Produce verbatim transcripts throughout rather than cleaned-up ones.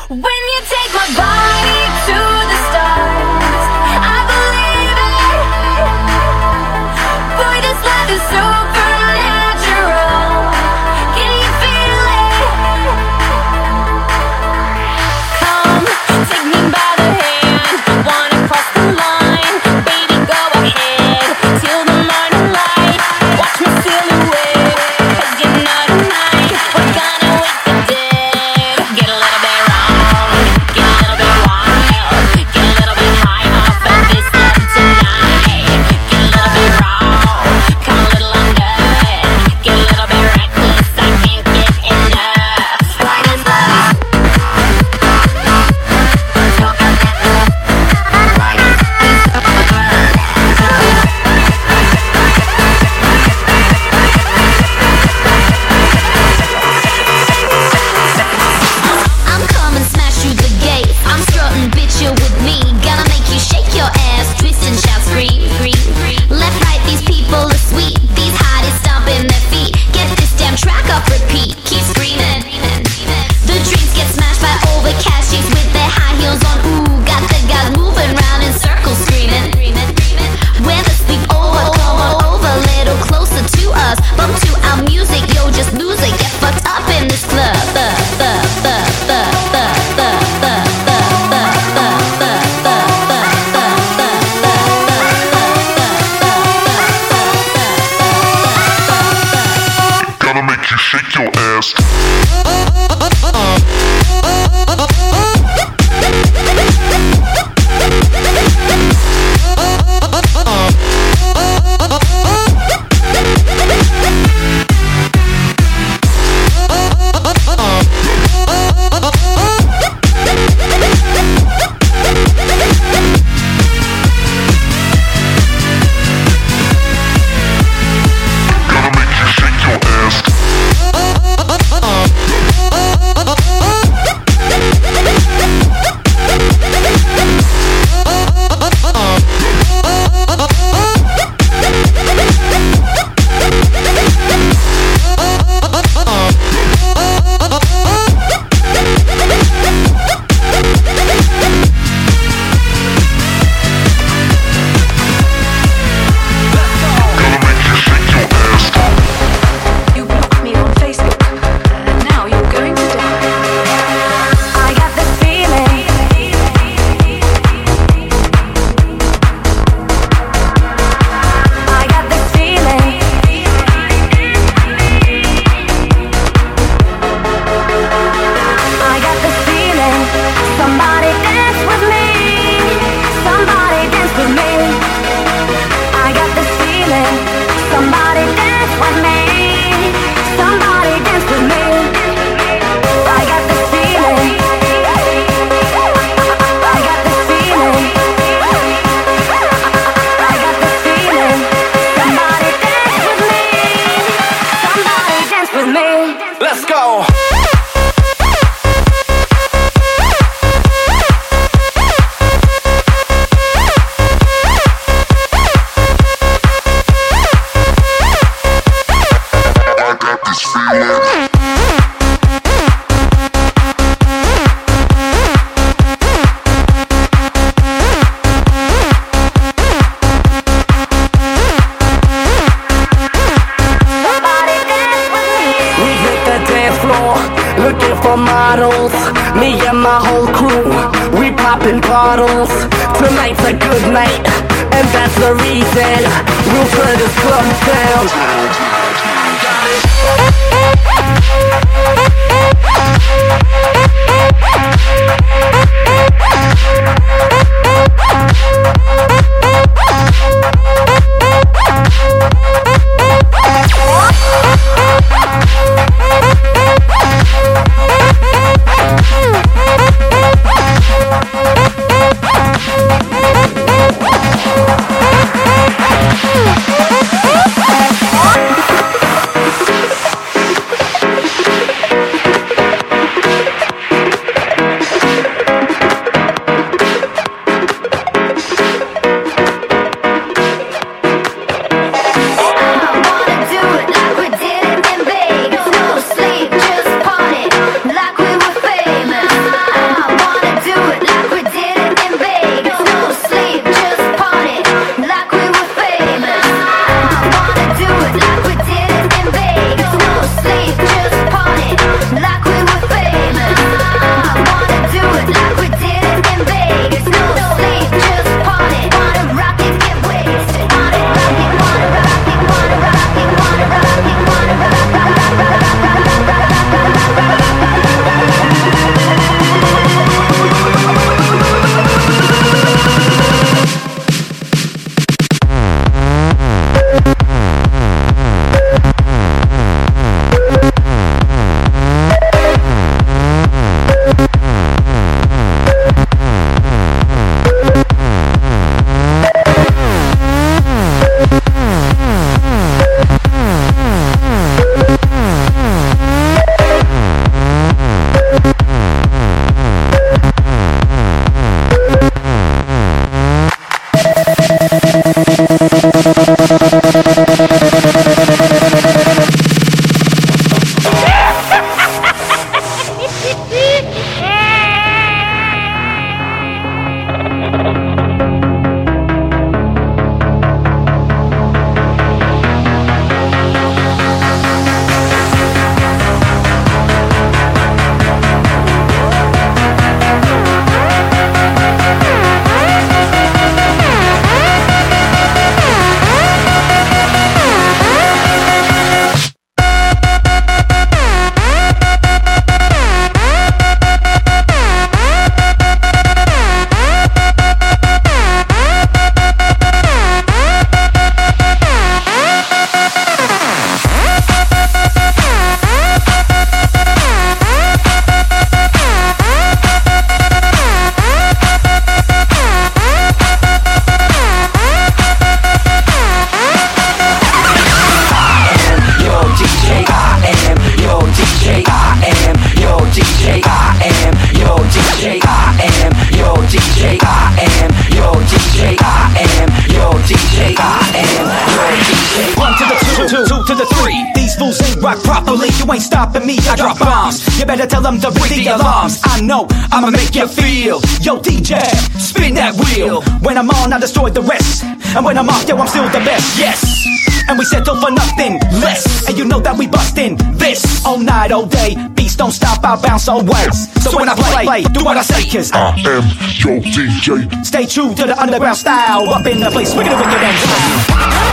When you take my body to the stars, I believe it. Boy, this love is supernatural. Can you feel it? Come, take me by the hand. Wanna cross the line? Baby, go ahead till the morning light. Watch my silhouette, 'cause you know tonight we're gonna wake the dead. Get a little bit wrong, get a little bit wild, get a little bit high off of this love tonight. Get a little bit wrong, come a little under, get a little bit reckless. I can't get enough. Right as love. I'm coming smash through the gate. I'm strutting, bitch, you're with me. Gonna make you shake your ass, twist and shout, scream, scream. Left, right, these people are sweet. These hotties stomping their feet. Get this damn track off repeat. Keep screaming. The drinks get smashed by overcast chicks with their high heels on. Ooh, got the guys moving round in circles, screaming. When the sleep over, come on over, little closer to us. Bump to our music, yo, just lose it. Get fucked up in this club. The, the, the, the, the, the, the, the, the, the, the, the, the, Gonna make you shake your ass. Gonna make you shake your ass. Gonna make you shake your ass. You blocked me on Facebook, and now you're going to die. I got this feeling. I got this feeling. I got this feeling. Somebody dance with me. Somebody dance with me. I got this feeling. Somebody dance with me. Somebody dance with me. I got this feeling. I got this feeling. I got this feeling. Somebody dance with me. Somebody dance with me. Let's go. I got this feeling. Somebody dance with me. We hit the dance floor, looking for models. Me and my whole crew, we popping bottles. Tonight's a good night, and that's the reason we'll turn this club down. ain't stopping me, I drop bombs. You better tell them to ring the alarms. I know I'ma make you feel. Yo D J, spin that wheel. When I'm on, I destroy the rest. And when I'm off, yo, I'm still the best. Yes, and we settle for nothing less. And you know that we bustin' this all night, all day. Beats don't stop, I bounce always. So when I play, play, do what I say, cause I am your D J. Stay true to the underground style. Up in the place, wicked, wicked and wild.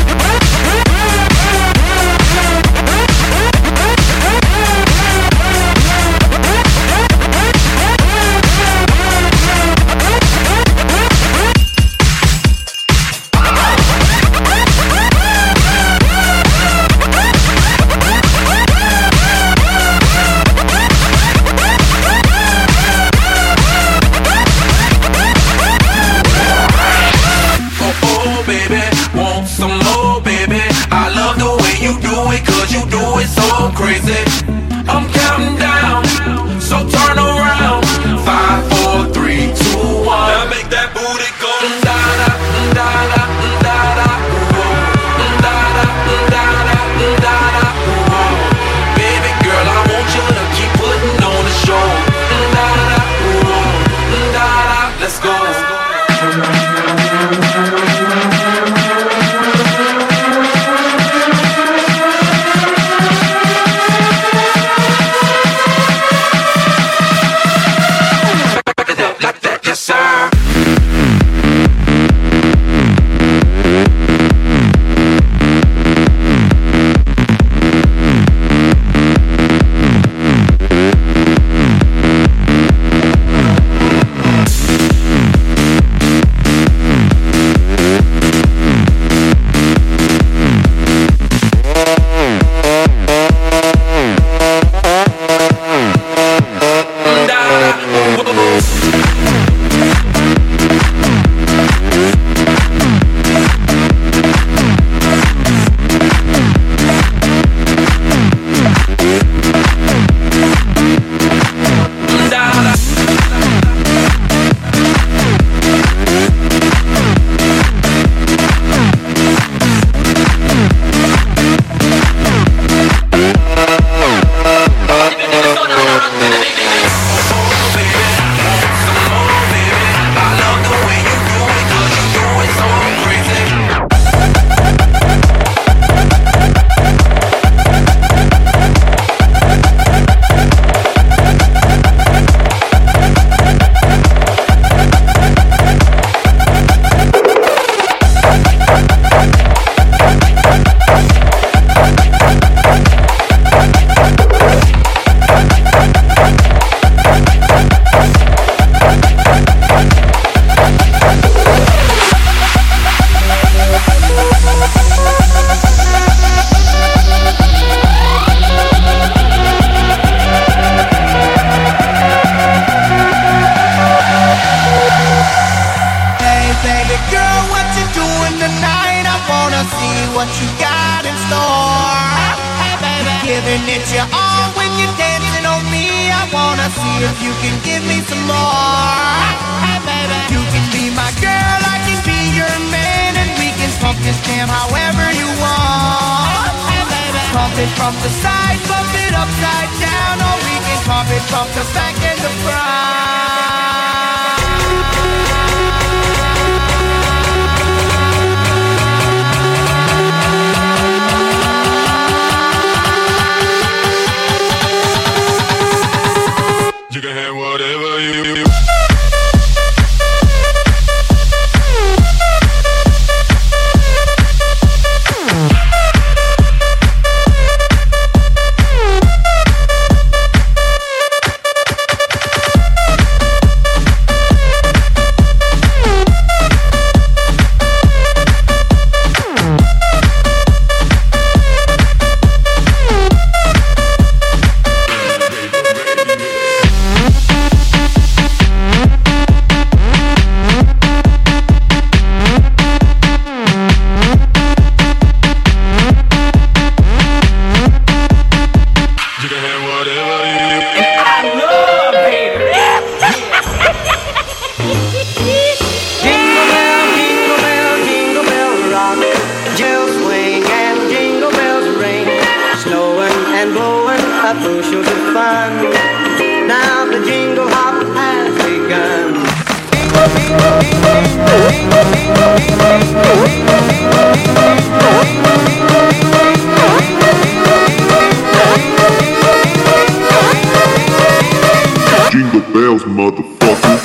Crazy, I'm counting down, so turn around. Five, four, three, two, one. Now make that booty go da da da da da da da da da da da. Baby girl, I want you to keep putting on the show. Da da da da. Let's go. Jingle bells, motherfucker.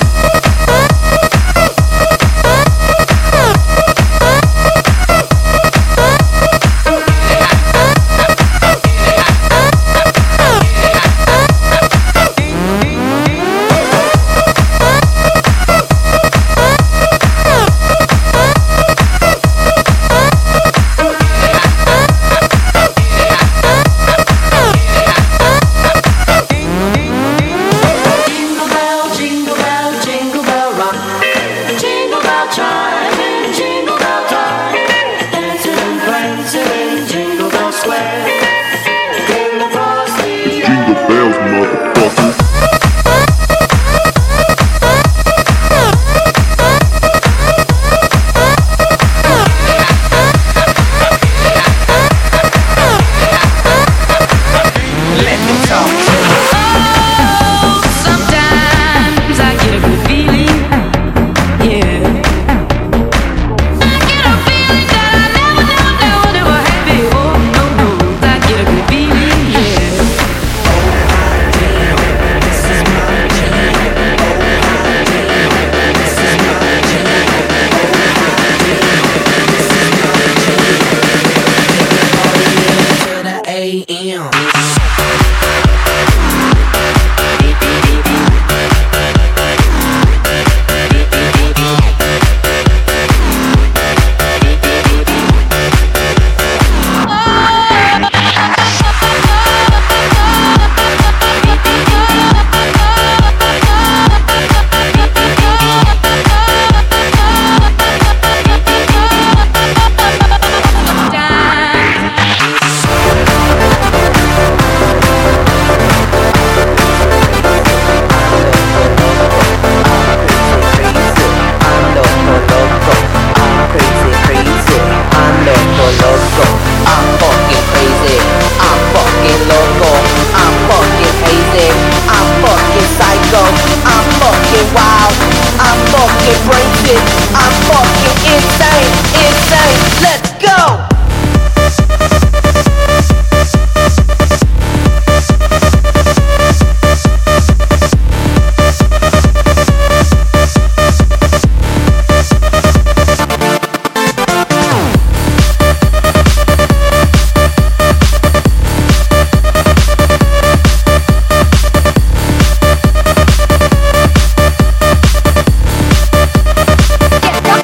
Get down.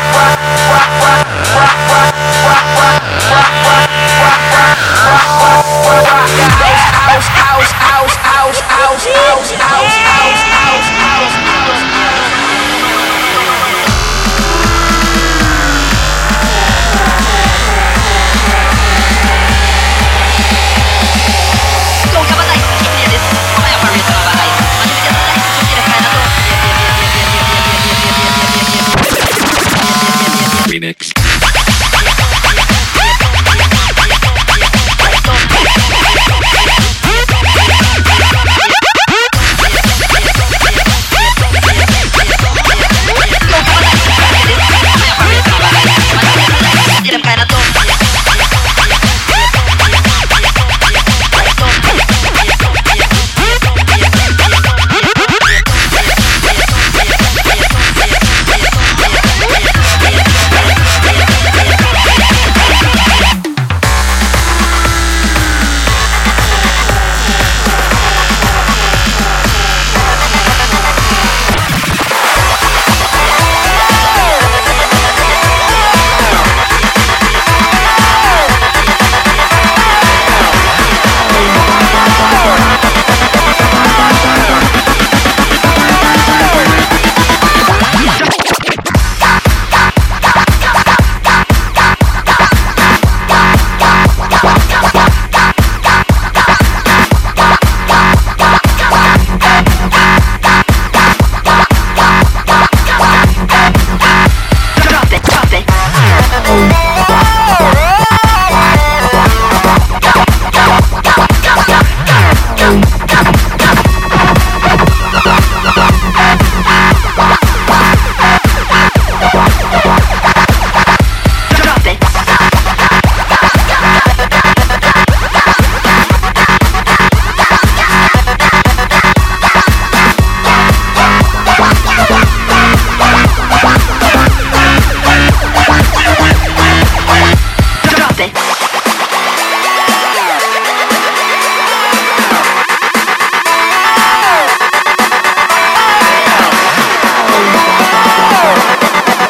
Remix.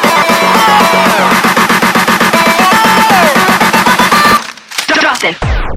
Drop it.